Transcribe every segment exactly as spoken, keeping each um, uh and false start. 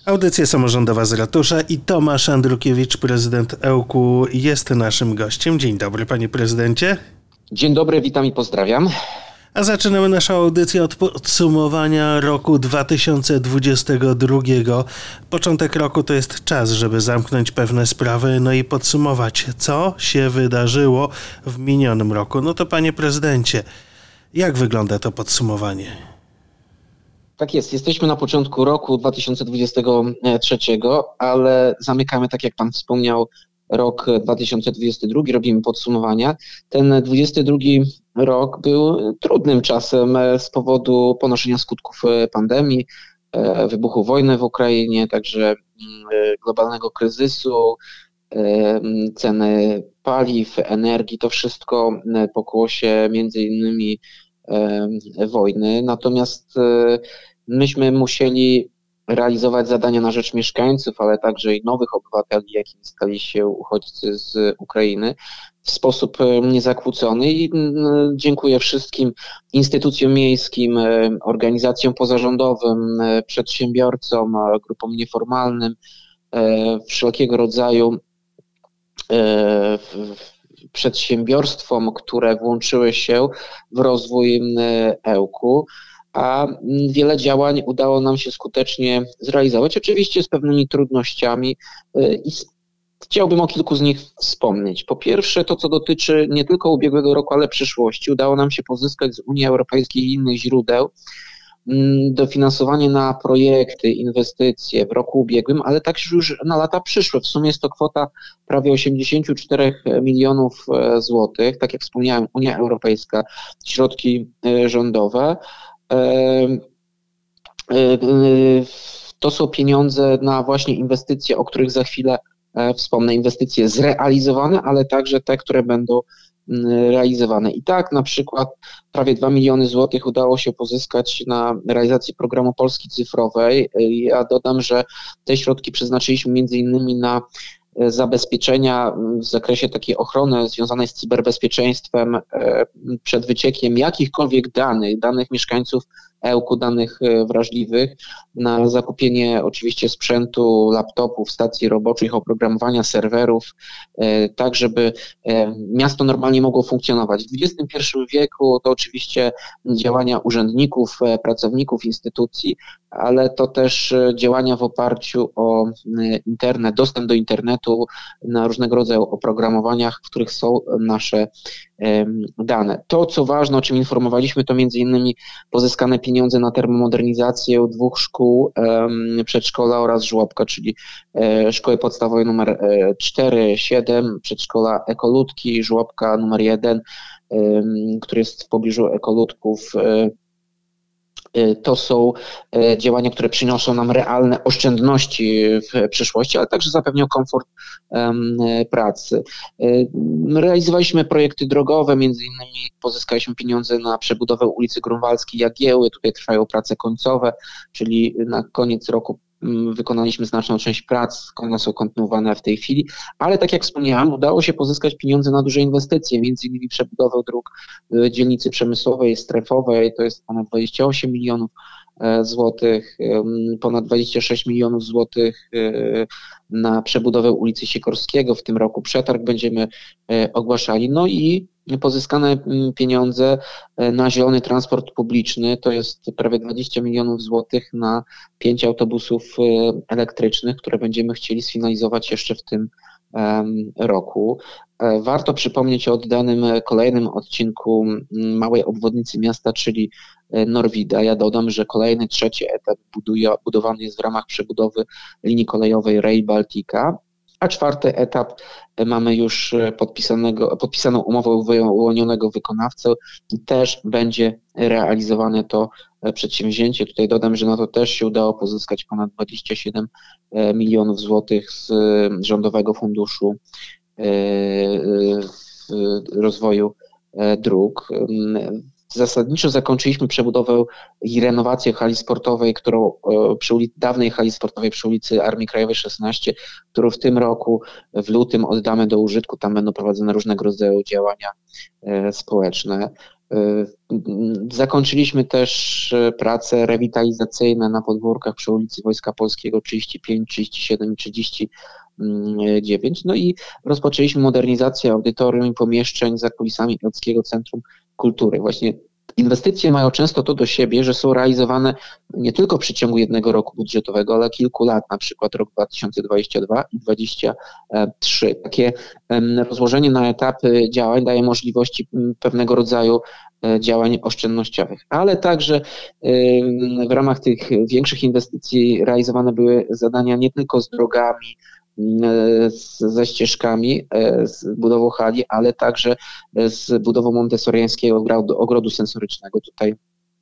Audycja samorządowa z ratusza i Tomasz Andrukiewicz, prezydent Ełku, jest naszym gościem. Dzień dobry, panie prezydencie. Dzień dobry, witam i pozdrawiam. A zaczynamy naszą audycję od podsumowania roku dwa tysiące dwudziestego drugiego. Początek roku to jest czas, żeby zamknąć pewne sprawy, no i podsumować, co się wydarzyło w minionym roku. No to panie prezydencie, jak wygląda to podsumowanie? Tak jest, jesteśmy na początku roku dwa tysiące dwudziestego trzeciego, ale zamykamy, tak jak pan wspomniał, rok dwa tysiące dwudziesty drugi, robimy podsumowania. Ten dwudziesty drugi rok był trudnym czasem z powodu ponoszenia skutków pandemii, wybuchu wojny w Ukrainie, także globalnego kryzysu, ceny paliw, energii, to wszystko pokłosie między innymi wojny. Natomiast myśmy musieli realizować zadania na rzecz mieszkańców, ale także i nowych obywateli, jakimi stali się uchodźcy z Ukrainy, w sposób niezakłócony. I dziękuję wszystkim instytucjom miejskim, organizacjom pozarządowym, przedsiębiorcom, grupom nieformalnym, wszelkiego rodzaju przedsiębiorstwom, które włączyły się w rozwój Ełku, a wiele działań udało nam się skutecznie zrealizować, oczywiście z pewnymi trudnościami i chciałbym o kilku z nich wspomnieć. Po pierwsze, to co dotyczy nie tylko ubiegłego roku, ale przyszłości. Udało nam się pozyskać z Unii Europejskiej i innych źródeł dofinansowanie na projekty, inwestycje w roku ubiegłym, ale także już na lata przyszłe. W sumie jest to kwota prawie osiemdziesiąt cztery milionów złotych. Tak jak wspomniałem, Unia Europejska, środki rządowe. To są pieniądze na właśnie inwestycje, o których za chwilę wspomnę, inwestycje zrealizowane, ale także te, które będą realizowane. I tak na przykład prawie dwa miliony złotych udało się pozyskać na realizację programu Polski Cyfrowej. Ja dodam, że te środki przeznaczyliśmy między innymi na zabezpieczenia w zakresie takiej ochrony związanej z cyberbezpieczeństwem przed wyciekiem jakichkolwiek danych, danych mieszkańców Ełku, danych wrażliwych, na zakupienie oczywiście sprzętu, laptopów, stacji roboczych, oprogramowania serwerów, tak żeby miasto normalnie mogło funkcjonować. W dwudziestym pierwszym wieku to oczywiście działania urzędników, pracowników instytucji, ale to też działania w oparciu o internet, dostęp do internetu na różnego rodzaju oprogramowaniach, w których są nasze dane. To, co ważne, o czym informowaliśmy, to między innymi pozyskane pieniądze na termomodernizację dwóch szkół, przedszkola oraz żłobka, czyli szkoły podstawowej numer cztery, siedem, przedszkola Ekoludki, żłobka numer jeden, który jest w pobliżu Ekoludków. To są działania, które przynoszą nam realne oszczędności w przyszłości, ale także zapewnią komfort pracy. Realizowaliśmy projekty drogowe, między innymi pozyskaliśmy pieniądze na przebudowę ulicy Grunwaldzkiej Jagieły. Tutaj trwają prace końcowe, czyli na koniec roku wykonaliśmy znaczną część prac, one są kontynuowane w tej chwili, ale tak jak wspomniałem, udało się pozyskać pieniądze na duże inwestycje, między innymi przebudowę dróg dzielnicy przemysłowej, strefowej, to jest ponad dwadzieścia osiem milionów złotych, ponad dwadzieścia sześć milionów złotych na przebudowę ulicy Sikorskiego, w tym roku przetarg będziemy ogłaszali, no i pozyskane pieniądze na zielony transport publiczny, to jest prawie dwadzieścia milionów złotych na pięć autobusów elektrycznych, które będziemy chcieli sfinalizować jeszcze w tym roku. Warto przypomnieć o oddanym kolejnym odcinku małej obwodnicy miasta, czyli Norwida. Ja dodam, że kolejny, trzeci etap buduje, budowany jest w ramach przebudowy linii kolejowej Rail Baltica, a czwarty etap mamy już podpisanego, podpisaną umowę wyłonionego wykonawcę i też będzie realizowane to przedsięwzięcie. Tutaj dodam, że na to też się udało pozyskać ponad dwadzieścia siedem milionów złotych z Rządowego Funduszu Rozwoju Dróg. Zasadniczo zakończyliśmy przebudowę i renowację hali sportowej, którą przy ulicy, dawnej hali sportowej przy ulicy Armii Krajowej szesnaście, którą w tym roku, w lutym oddamy do użytku. Tam będą prowadzone różnego rodzaju działania społeczne. Zakończyliśmy też prace rewitalizacyjne na podwórkach przy ulicy Wojska Polskiego trzydzieści pięć, trzydzieści siedem i trzydzieści dziewięć. No i rozpoczęliśmy modernizację audytorium i pomieszczeń za kulisami Ełckiego Centrum Kultury. Właśnie inwestycje mają często to do siebie, że są realizowane nie tylko w przeciągu jednego roku budżetowego, ale kilku lat, na przykład rok dwa tysiące dwudziesty drugi i dwa tysiące dwudziesty trzeci. Takie rozłożenie na etapy działań daje możliwości pewnego rodzaju działań oszczędnościowych, ale także w ramach tych większych inwestycji realizowane były zadania nie tylko z drogami, ze ścieżkami, z budową hali, ale także z budową montessoriańskiego ogrodu, ogrodu sensorycznego. Tutaj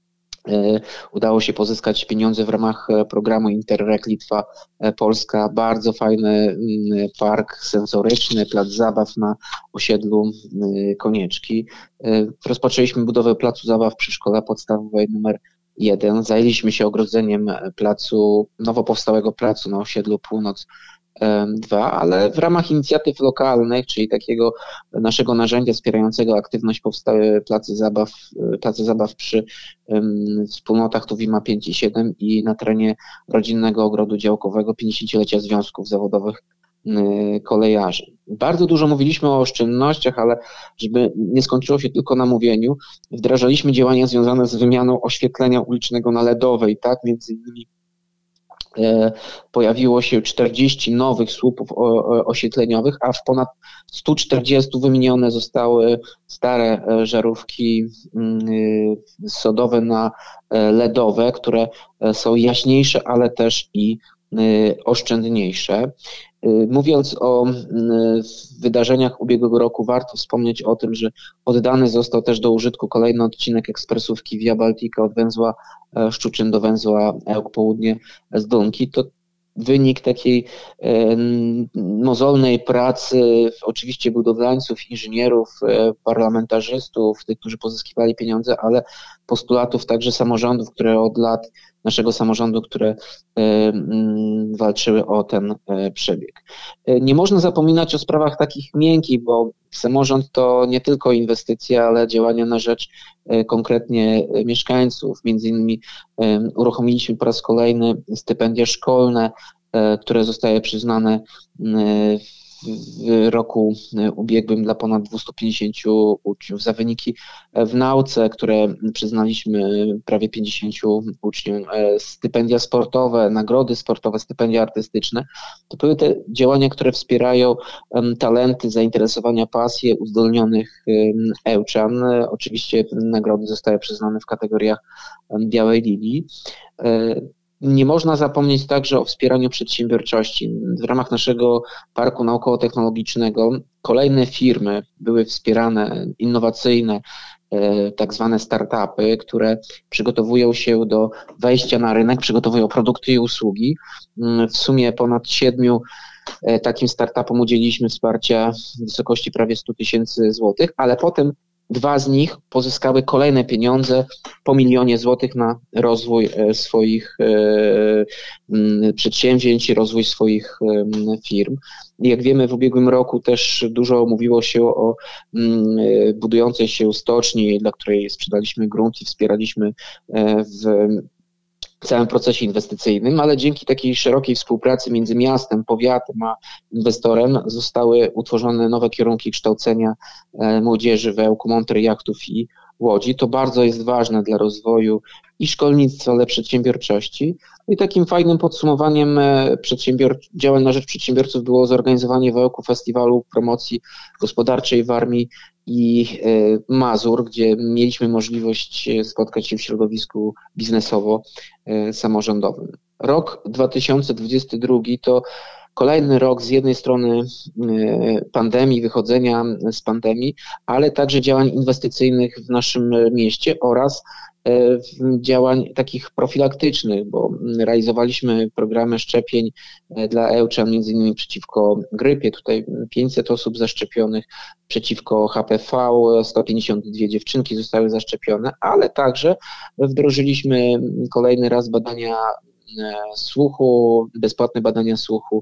udało się pozyskać pieniądze w ramach programu Interreg Litwa Polska. Bardzo fajny park sensoryczny, plac zabaw na osiedlu Konieczki. Rozpoczęliśmy budowę placu zabaw przy szkole podstawowej numer jeden. Zajęliśmy się ogrodzeniem placu, nowo powstałego placu na osiedlu Północ dwa, ale w ramach inicjatyw lokalnych, czyli takiego naszego narzędzia wspierającego aktywność, powstały place zabaw, place zabaw przy um, wspólnotach Tuwima pięć i siedem i na terenie rodzinnego ogrodu działkowego pięćdziesięciolecia związków zawodowych y, kolejarzy. Bardzo dużo mówiliśmy o oszczędnościach, ale żeby nie skończyło się tylko na mówieniu, wdrażaliśmy działania związane z wymianą oświetlenia ulicznego na ledowe i tak między innymi pojawiło się czterdzieści nowych słupów oświetleniowych, a w ponad stu czterdziestu wymienione zostały stare żarówki sodowe na ledowe, które są jaśniejsze, ale też i oszczędniejsze. Mówiąc o wydarzeniach ubiegłego roku, warto wspomnieć o tym, że oddany został też do użytku kolejny odcinek ekspresówki Via Baltica od węzła Szczuczyn do węzła Ełk Południe z Dunki. To wynik takiej mozolnej pracy oczywiście budowlańców, inżynierów, parlamentarzystów, tych, którzy pozyskiwali pieniądze, ale postulatów także samorządów, które od lat, naszego samorządu, które walczyły o ten przebieg. Nie można zapominać o sprawach takich miękkich, bo samorząd to nie tylko inwestycje, ale działania na rzecz konkretnie mieszkańców. Między innymi uruchomiliśmy po raz kolejny stypendia szkolne, które zostały przyznane w roku ubiegłym dla ponad dwieście pięćdziesiąt uczniów. Za wyniki w nauce, które przyznaliśmy prawie pięćdziesięciu uczniom, stypendia sportowe, nagrody sportowe, stypendia artystyczne, to były te działania, które wspierają talenty, zainteresowania, pasje uzdolnionych Ełczan. Oczywiście nagrody zostały przyznane w kategoriach Białej Lilii. Nie można zapomnieć także o wspieraniu przedsiębiorczości. W ramach naszego parku naukowo-technologicznego kolejne firmy były wspierane, innowacyjne, tak zwane startupy, które przygotowują się do wejścia na rynek, przygotowują produkty i usługi. W sumie ponad siedmiu takim startupom udzieliliśmy wsparcia w wysokości prawie stu tysięcy złotych, ale potem dwa z nich pozyskały kolejne pieniądze po milionie złotych na rozwój swoich przedsięwzięć i rozwój swoich firm. Jak wiemy, w ubiegłym roku też dużo mówiło się o budującej się stoczni, dla której sprzedaliśmy grunt i wspieraliśmy w w całym procesie inwestycyjnym, ale dzięki takiej szerokiej współpracy między miastem, powiatem a inwestorem zostały utworzone nowe kierunki kształcenia młodzieży w Ełku, Monterey, Jachtów i Łodzi. To bardzo jest ważne dla rozwoju i szkolnictwa, ale przedsiębiorczości. I takim fajnym podsumowaniem przedsiębior- działań na rzecz przedsiębiorców było zorganizowanie w Ełku Festiwalu Promocji Gospodarczej w Armii i Mazur, gdzie mieliśmy możliwość spotkać się w środowisku biznesowo-samorządowym. Rok dwa tysiące dwudziesty drugi to kolejny rok z jednej strony pandemii, wychodzenia z pandemii, ale także działań inwestycyjnych w naszym mieście oraz działań takich profilaktycznych, bo realizowaliśmy programy szczepień dla Ełczan, między innymi przeciwko grypie, tutaj pięćset osób zaszczepionych, przeciwko H P V, sto pięćdziesiąt dwie dziewczynki zostały zaszczepione, ale także wdrożyliśmy kolejny raz badania słuchu, bezpłatne badania słuchu,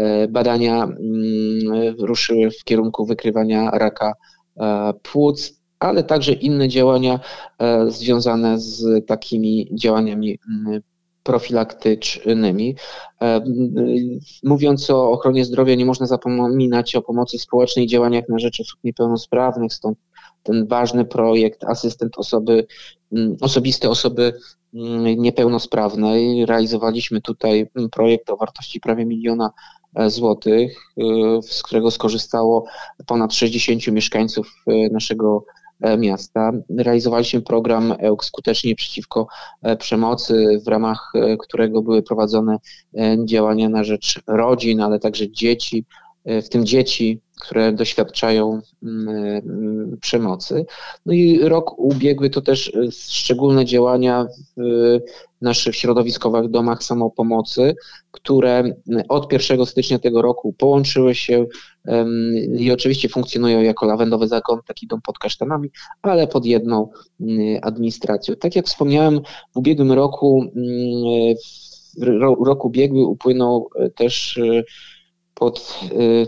badania ruszyły w kierunku wykrywania raka płuc. ale także inne działania związane z takimi działaniami profilaktycznymi. Mówiąc o ochronie zdrowia, nie można zapominać o pomocy społecznej i działaniach na rzecz osób niepełnosprawnych, stąd ten ważny projekt Asystent osoby, osobisty osoby niepełnosprawnej. Realizowaliśmy tutaj projekt o wartości prawie miliona złotych, z którego skorzystało ponad sześćdziesięciu mieszkańców naszego miasta. Realizowaliśmy program EUK Skutecznie Przeciwko Przemocy, w ramach którego były prowadzone działania na rzecz rodzin, ale także dzieci, w tym dzieci, które doświadczają przemocy. No i rok ubiegły to też szczególne działania w naszych środowiskowych domach samopomocy, które od pierwszego stycznia tego roku połączyły się i oczywiście funkcjonują jako Lawendowy Zakon, taki dom pod kasztanami, ale pod jedną administracją. Tak jak wspomniałem, w ubiegłym roku, w rok ubiegły upłynął też pod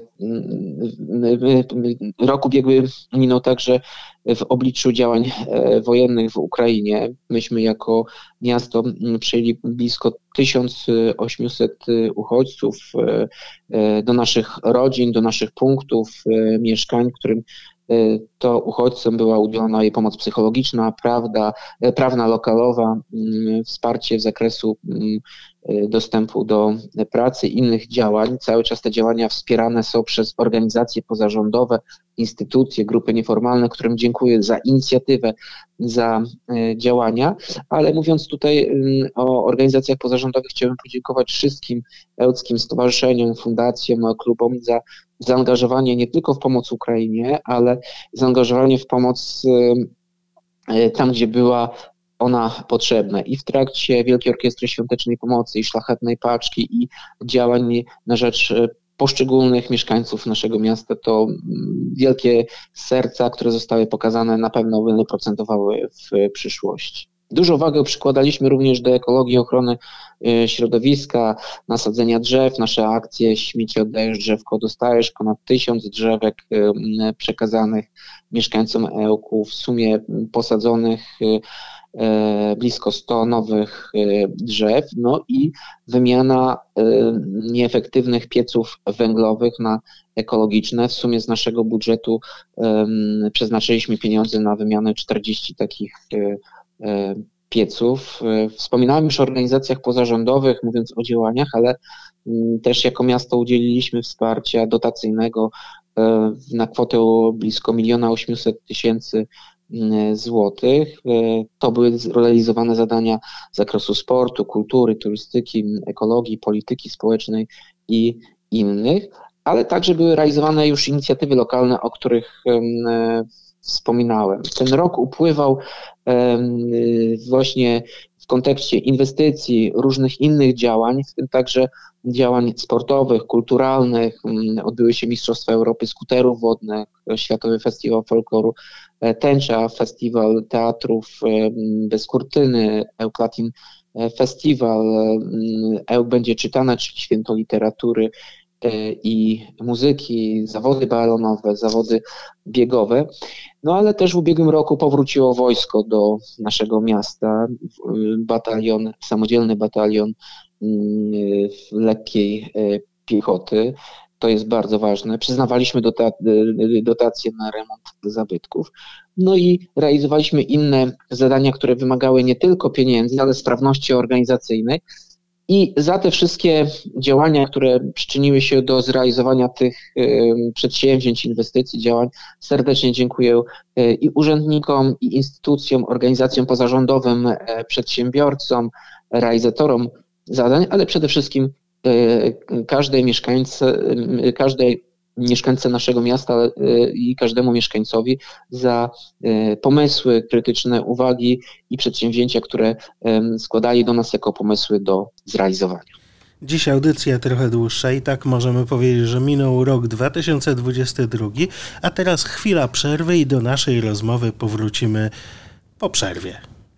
rok ubiegły minął także w obliczu działań wojennych w Ukrainie. Myśmy jako miasto przyjęli blisko tysiąc osiemset uchodźców do naszych rodzin, do naszych punktów mieszkań, którym to uchodźcom była udzielona jej pomoc psychologiczna, prawda, prawna lokalowa, wsparcie z zakresu dostępu do pracy, innych działań. Cały czas te działania wspierane są przez organizacje pozarządowe, instytucje, grupy nieformalne, którym dziękuję za inicjatywę, za działania, ale mówiąc tutaj o organizacjach pozarządowych, chciałbym podziękować wszystkim ełckim stowarzyszeniom, fundacjom, klubom za zaangażowanie nie tylko w pomoc Ukrainie, ale zaangażowanie w pomoc tam, gdzie była ona potrzebna, i w trakcie Wielkiej Orkiestry Świątecznej Pomocy, i Szlachetnej Paczki, i działań na rzecz poszczególnych mieszkańców naszego miasta. To wielkie serca, które zostały pokazane, na pewno będą procentowały w przyszłości. Dużą wagę przykładaliśmy również do ekologii, ochrony środowiska, nasadzenia drzew. Nasze akcje Śmieci oddajesz, drzewko dostajesz. Ponad tysiąc drzewek przekazanych mieszkańcom ełku, w sumie posadzonych blisko sto nowych drzew, no i wymiana nieefektywnych pieców węglowych na ekologiczne. W sumie z naszego budżetu przeznaczyliśmy pieniądze na wymianę czterdziestu takich pieców. Wspominałem już o organizacjach pozarządowych, mówiąc o działaniach, ale też jako miasto udzieliliśmy wsparcia dotacyjnego na kwotę blisko miliona osiemset tysięcy złotych. To były realizowane zadania z zakresu sportu, kultury, turystyki, ekologii, polityki społecznej i innych, ale także były realizowane już inicjatywy lokalne, o których wspominałem. Ten rok upływał właśnie w kontekście inwestycji, różnych innych działań, w tym także działań sportowych, kulturalnych. Odbyły się Mistrzostwa Europy Skuterów Wodnych, Światowy Festiwal Folkloru Tęcza, Festiwal Teatrów bez kurtyny, Ełk Latin Festiwal, Ełk będzie czytane, czyli Święto Literatury i Muzyki, zawody balonowe, zawody biegowe. No ale też w ubiegłym roku powróciło wojsko do naszego miasta, batalion, samodzielny batalion lekkiej piechoty. To jest bardzo ważne. Przyznawaliśmy dotacje na remont zabytków. No i realizowaliśmy inne zadania, które wymagały nie tylko pieniędzy, ale sprawności organizacyjnej. I za te wszystkie działania, które przyczyniły się do zrealizowania tych przedsięwzięć, inwestycji, działań, serdecznie dziękuję i urzędnikom, i instytucjom, organizacjom pozarządowym, przedsiębiorcom, realizatorom zadań, ale przede wszystkim każdej mieszkańcy, każdej mieszkańce naszego miasta i każdemu mieszkańcowi za pomysły, krytyczne uwagi i przedsięwzięcia, które składali do nas jako pomysły do zrealizowania. Dziś audycja trochę dłuższa i tak możemy powiedzieć, że minął rok dwa tysiące dwudziesty drugi, a teraz chwila przerwy i do naszej rozmowy powrócimy po przerwie.